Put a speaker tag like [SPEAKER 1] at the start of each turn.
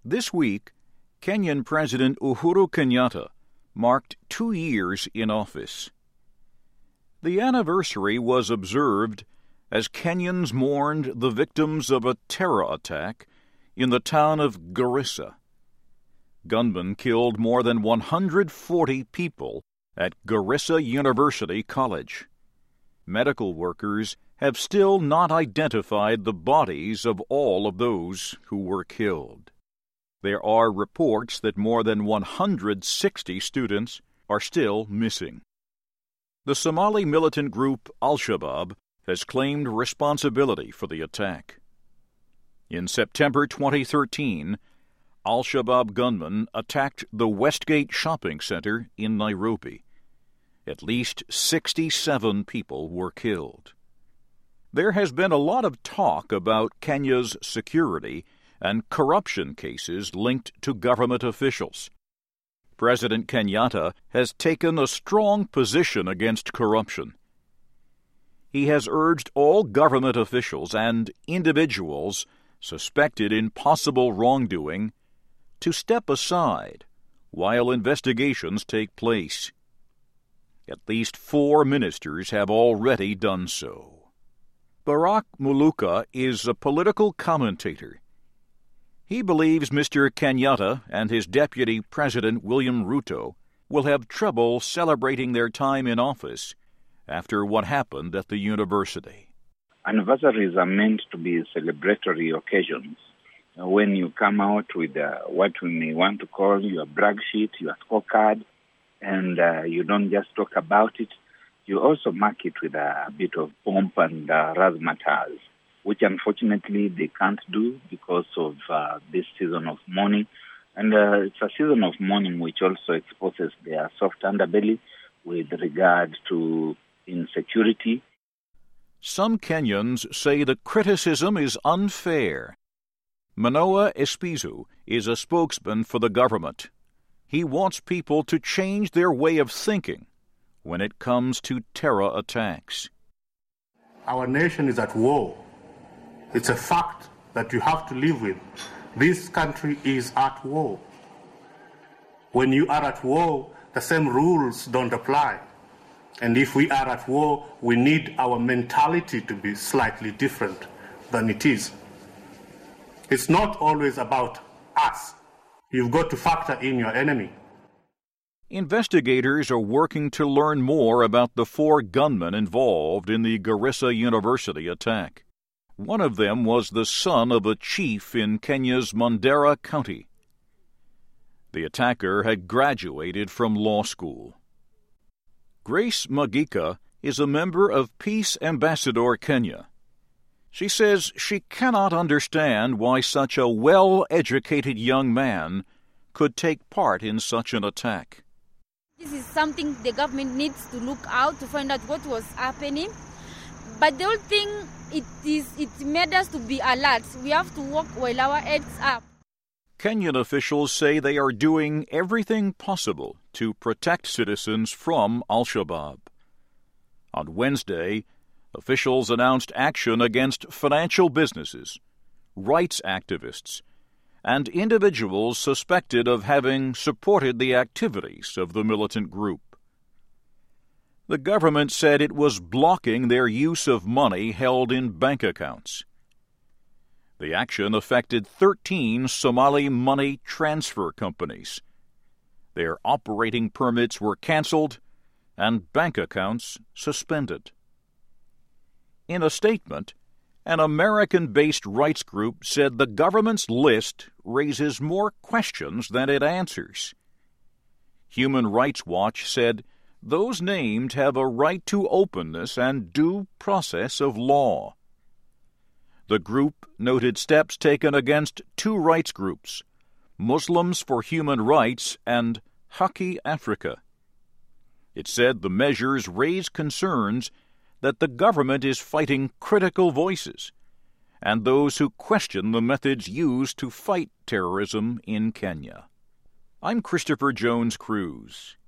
[SPEAKER 1] This week, Kenyan President Uhuru Kenyatta marked 2 years in office. The anniversary was observed as Kenyans mourned the victims of a terror attack in the town of Garissa. Gunmen killed more than 140 people at Garissa University College. Medical workers have still not identified the bodies of all of those who were killed. There are reports that more than 160 students are still missing. The Somali militant group Al-Shabaab has claimed responsibility for the attack. In September 2013, Al-Shabaab gunmen attacked the Westgate Shopping Center in Nairobi. At least 67 people were killed. There has been a lot of talk about Kenya's security and corruption cases linked to government officials. President Kenyatta has taken a strong position against corruption. He has urged all government officials and individuals suspected in possible wrongdoing to step aside while investigations take place. At least 4 ministers have already done so. Barack Muluka is a political commentator. He believes Mr. Kenyatta and his deputy president William Ruto will have trouble celebrating their time in office after what happened at the university.
[SPEAKER 2] Anniversaries are meant to be celebratory occasions. When you come out with what we may want to call your brag sheet, your scorecard, and you don't just talk about it, you also mark it with a bit of pomp and razzmatazz, which unfortunately they can't do because of this season of mourning. And it's a season of mourning which also exposes their soft underbelly with regard to insecurity.
[SPEAKER 1] Some Kenyans say the criticism is unfair. Manoa Espizu is a spokesman for the government. He wants people to change their way of thinking when it comes to terror attacks.
[SPEAKER 3] Our nation is at war. It's a fact that you have to live with. This country is at war. When you are at war, the same rules don't apply. And if we are at war, we need our mentality to be slightly different than it is. It's not always about us. You've got to factor in your enemy.
[SPEAKER 1] Investigators are working to learn more about the 4 gunmen involved in the Garissa University attack. One of them was the son of a chief in Kenya's Mandera County. The attacker had graduated from law school. Grace Magika is a member of Peace Ambassador Kenya. She says she cannot understand why such a well-educated young man could take part in such an attack.
[SPEAKER 4] This is something the government needs to look out to find out what was happening. But the whole thing, it made us to be alert. We have to walk while our heads up.
[SPEAKER 1] Kenyan officials say they are doing everything possible to protect citizens from Al-Shabaab. On Wednesday, officials announced action against financial businesses, rights activists, and individuals suspected of having supported the activities of the militant group. The government said it was blocking their use of money held in bank accounts. The action affected 13 Somali money transfer companies. Their operating permits were canceled and bank accounts suspended. In a statement, an American-based rights group said the government's list raises more questions than it answers. Human Rights Watch said those named have a right to openness and due process of law. The group noted steps taken against 2 rights groups, Muslims for Human Rights and Haki Africa. It said the measures raise concerns that the government is fighting critical voices and those who question the methods used to fight terrorism in Kenya. I'm Christopher Jones Cruz.